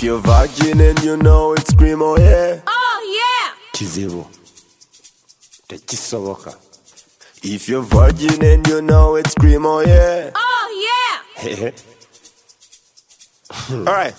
If you're virgin and you know it, scream oh yeah. Oh yeah. Kizibu tekisoboka. If you're virgin and you know it, scream oh yeah. Oh yeah. Alright,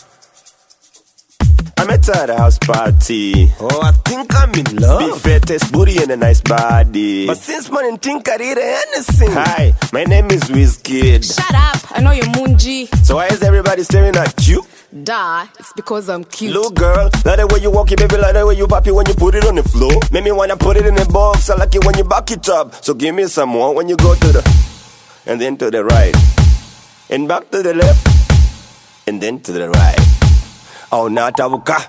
I met her at a house party. Oh, I think I'm in love. Big fattest booty and a nice body. But since morning, think I did anything. Hi, my name is Wizkid. Shut up, I know you're Munji. So why is everybody staring at you? Duh, it's because I'm cute. Look girl, like the way you walk it, baby, like the way you pop it when you put it on the floor. Make me wanna put it in a box, I like it when you back it up. So give me some more when you go to the, and then to the right, and back to the left, and then to the right. Oh, not abuka.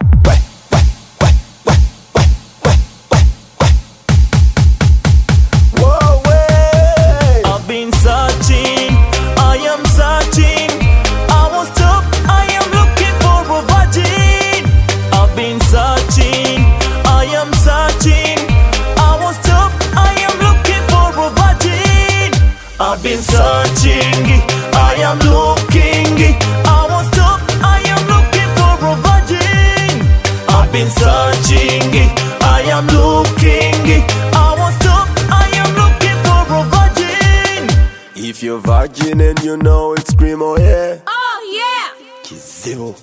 Whoa, way. I've been searching, I am searching. I won't stop, I am looking for a virgin. I've been searching, I am searching. I won't stop, I am looking for a virgin. I've been searching, I am looking. I won't stop, I am looking for a virgin. I've been searching, I am looking. I won't stop, I am looking for a virgin. If you're virgin and you know it, scream oh yeah. Oh yeah. Kizibu.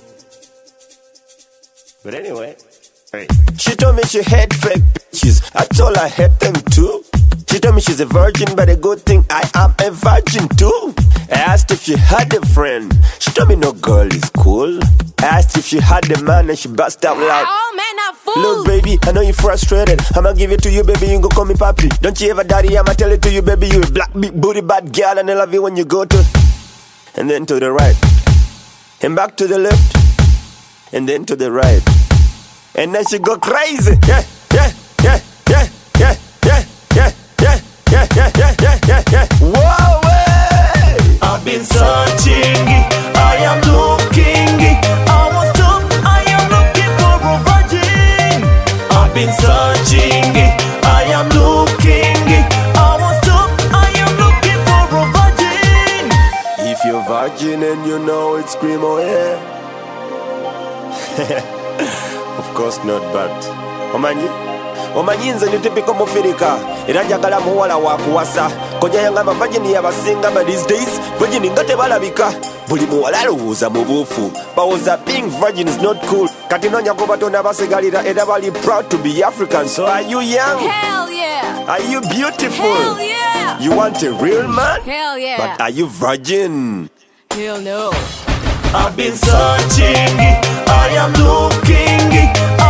But anyway, hey. She told me she had fake bitches. I told her I hate them too. She told me she's a virgin, but a good thing I am a virgin too. I asked if she had a friend. She told me no girl is cool. I asked if she had a man and she burst out like, Oh man, I'm fool. look baby, I know you're frustrated. I'ma give it to you baby, you gon' call me papi. Don't you ever daddy, I'ma tell it to you baby. You a black big booty bad girl and I love you when you go to, and then to the right, and back to the left, and then to the right. And then she go crazy. Yeah, yeah, yeah, yeah, yeah, yeah, yeah, yeah, yeah, yeah, yeah, yeah, yeah, yeah. Whoa, way. I've been searching, I am looking. I won't stop, I am looking for a virgin. I've been searching, I am looking. I won't stop, I am looking for a virgin. If you're virgin and you know it, scream oh yeah. Of course not, but omanyi nze ndi typical mufirika era njagala muwala wakuwasa koja yangamba virgin yabasinga but these days virgin nga tebalabika buli muwala alowooza mu buufu bawooza being virgin is not cool kati noonya ku batonda abasigalira era bali proud to be African. So are you young? Hell yeah. Are you beautiful? Hell yeah. You want a real man? Hell yeah. But are you virgin? Hell no. I've been searching, I am looking.